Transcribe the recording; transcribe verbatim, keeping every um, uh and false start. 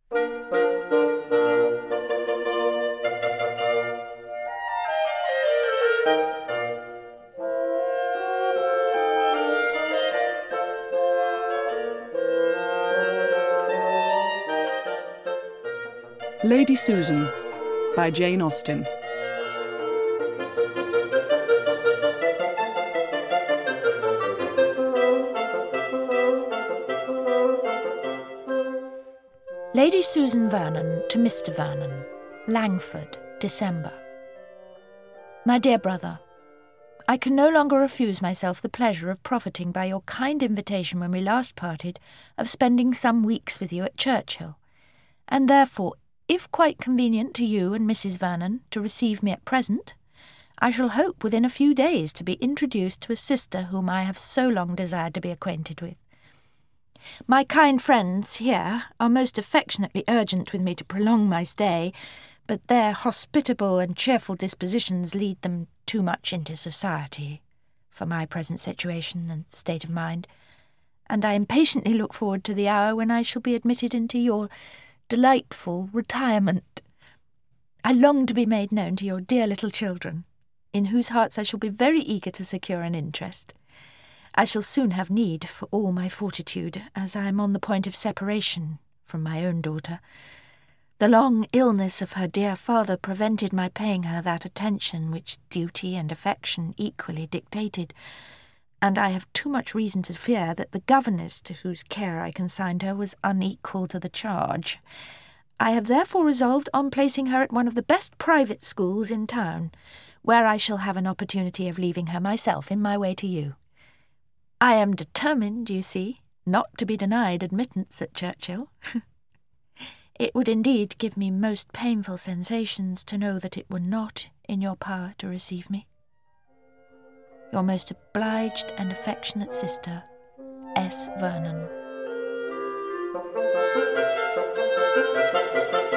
Lady Susan by Jane Austen. Lady Susan Vernon to Mister Vernon, Langford, December. My dear brother, I can no longer refuse myself the pleasure of profiting by your kind invitation when we last parted of spending some weeks with you at Churchill, and therefore, if quite convenient to you and Missus Vernon to receive me at present, I shall hope within a few days to be introduced to a sister whom I have so long desired to be acquainted with. My kind friends here are most affectionately urgent with me to prolong my stay, but their hospitable and cheerful dispositions lead them too much into society for my present situation and state of mind, and I impatiently look forward to the hour when I shall be admitted into your delightful retirement. I long to be made known to your dear little children, in whose hearts I shall be very eager to secure an interest. I shall soon have need for all my fortitude, as I am on the point of separation from my own daughter. The long illness of her dear father prevented my paying her that attention which duty and affection equally dictated, and I have too much reason to fear that the governess to whose care I consigned her was unequal to the charge. I have therefore resolved on placing her at one of the best private schools in town, where I shall have an opportunity of leaving her myself in my way to you. I am determined, you see, not to be denied admittance at Churchill. It would indeed give me most painful sensations to know that it were not in your power to receive me. Your most obliged and affectionate sister, S. Vernon.